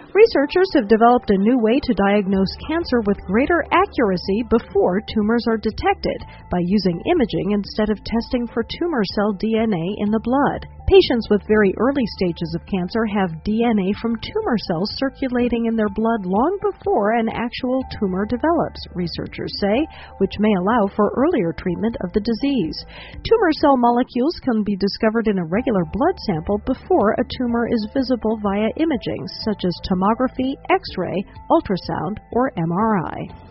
Researchers have developed a new way to diagnose cancer with greater accuracy before tumors are detected by using imaging instead of testing for tumor cell DNA in the blood. Patients with very early stages of cancer have DNA from tumor cells circulating in their blood long before an actual tumor develops, researchers say, which may allow for earlier treatment of the disease. Tumor cell molecules can be discovered in a regular blood sample before a tumor is visible via imaging, such as tomography, X-ray, ultrasound, or MRI.